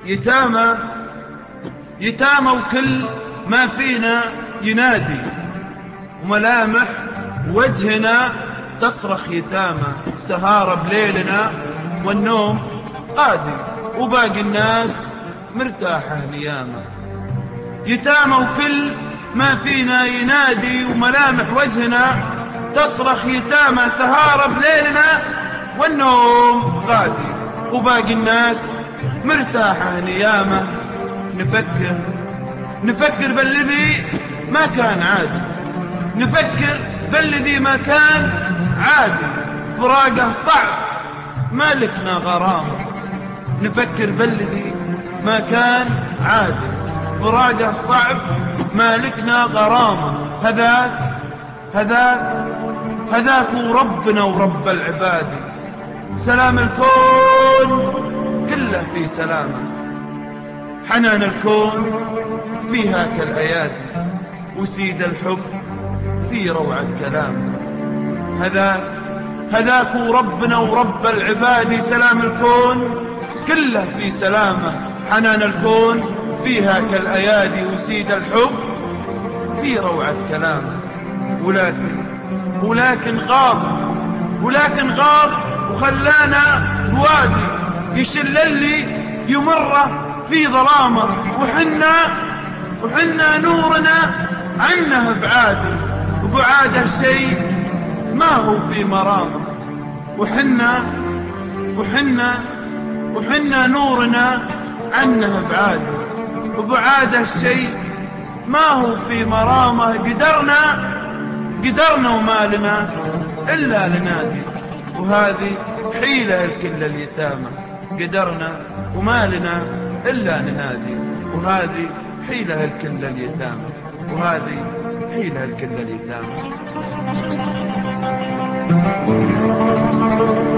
يتامى يتامى وكل ما فينا ينادي، وملامح وجهنا تصرخ يتامى، سهارة بليلنا والنوم قادي، وباقي الناس مرتاحة نيامة. يتامى وكل ما فينا ينادي، وملامح وجهنا تصرخ يتامى، سهارة بليلنا والنوم قادي، وباقي الناس مرتاحة نيامة. نفكر بالذي ما كان عادي، نفكر بالذي ما كان عادي، فراقه صعب مالكنا غرامة. نفكر بالذي ما كان عادي، فراقه صعب مالكنا غرامة. هذاك ربنا ورب العباد، سلام الكون كله في سلامه، حنان الكون فيها كالأيادي، وسيد الحب في روعة كلامه. هذاك ربنا ورب العباد، سلام الكون كله في سلامه، حنان الكون فيها كالأيادي، وسيد الحب في روعة كلامه. ولكن غاب وخلانا بوادي يشل اللي يمره في ظلامه، وحنا نورنا عنه بعادي، وبعاد الشيء ما هو في مرامه. وحنا نورنا عنه بعادي، وبعاد الشيء ما هو في مرامه. قدرنا وما لنا إلا لنادي، وهذه حيلة لكل اليتامى. قدرنا وما لنا إلا لنادي، وهذه حيلة لكل اليتامى، وهذه حيلة لكل اليتامى.